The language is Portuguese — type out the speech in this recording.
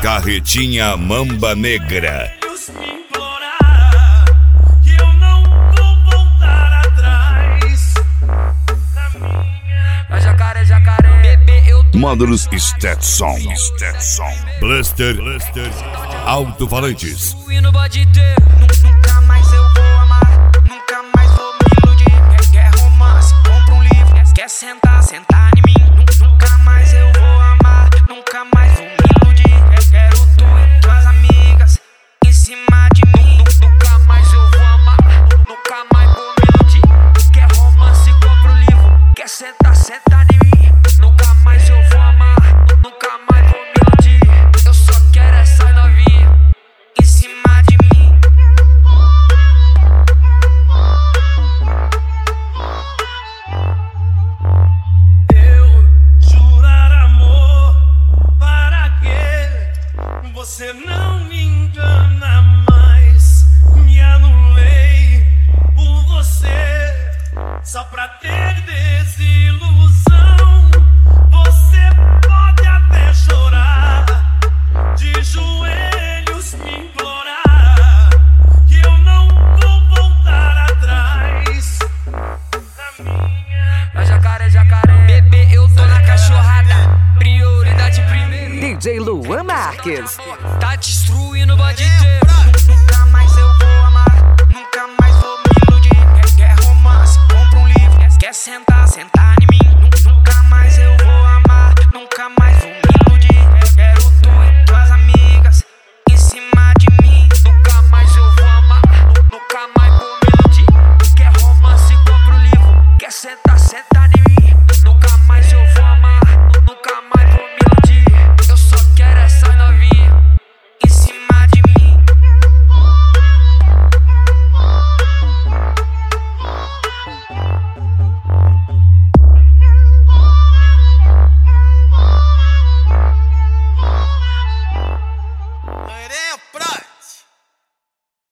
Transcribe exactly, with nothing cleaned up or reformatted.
Carretinha Mamba Negra. Módulos Stetson, Stetson, Blaster, Blaster, alto-falantes. Nunca mais eu vou amar, nunca mais vou me iludir. Quer romance, compra um livro. Quer sentar, sentar em mim. Nunca mais eu vou amar, nunca mais vou me iludir. Quero tu e tuas amigas em cima de mim. Nunca mais eu vou amar, nunca mais vou me iludir. Quer romance, compra um livro. Quer sentar, sentar em mim. Nunca mais eu vou amar, nunca mais vou me iludir. Eu só quero essa novinha em cima de mim. Eu jurar amor, para que você não me engana mais. Me anulei por você, só pra ter desilusão. Você pode até chorar, de joelhos me implorar, que eu não vou voltar atrás. Na minha... Na jacaré, jacaré, bebê, eu tô na cachorrada. Prioridade primeiro. D J Luan Marques. Tá destruindo o bandideiro. Nunca mais eu vou amar, nunca mais vou me iludir. Quer, quer romance, compra um livro. Quer sentar, sentar